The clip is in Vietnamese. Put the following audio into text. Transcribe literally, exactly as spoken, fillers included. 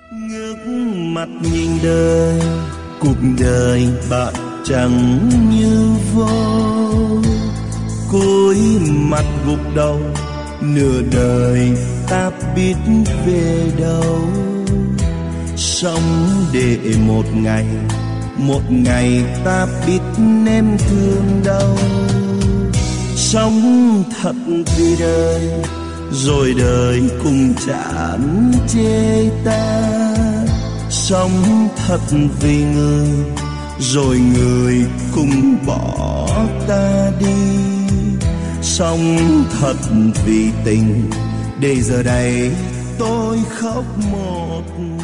Ngước mặt nhìn đời, cuộc đời bạn chẳng như vô. Cúi mặt gục đầu, nửa đời ta biết về đâu. Sống để một ngày, một ngày ta biết nên thương đâu. Sống thật vì đời, rồi đời cùng chán chê ta. Sống thật vì người, rồi người cùng bỏ ta đi. Sống thật vì tình, để giờ đây tôi khóc một